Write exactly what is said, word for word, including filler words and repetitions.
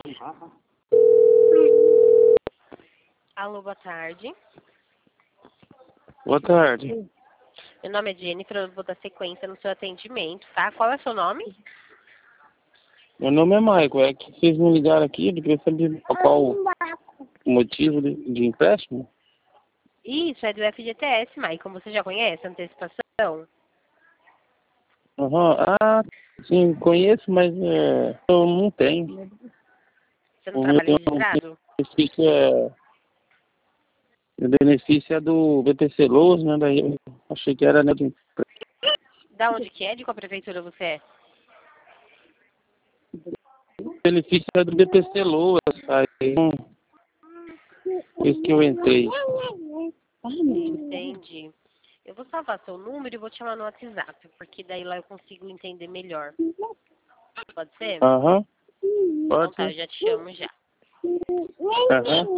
Alô, boa tarde. Boa tarde. Meu nome é Jennifer, eu vou dar sequência no seu atendimento, tá? Qual é o seu nome? Meu nome é Michael. É que vocês me ligaram aqui, eu queria saber qual o motivo de, de empréstimo. Isso, é do F G T S, Maicon. Você já conhece a antecipação? Uhum. Ah, sim, conheço, mas é, eu não tenho. Você não O meu trabalha registrado? benefício é, o benefício é do B P C Loas, né? Daí eu achei que era, né, de Da onde que é? De qual prefeitura você é? o benefício é do B P C Loas. Aí, hum, por isso que eu entrei. Entendi. Eu vou salvar seu número e vou te chamar no WhatsApp, porque daí lá eu consigo entender melhor. Pode ser? Aham. Então Pode tá, eu ser. já te chamo já. Aham.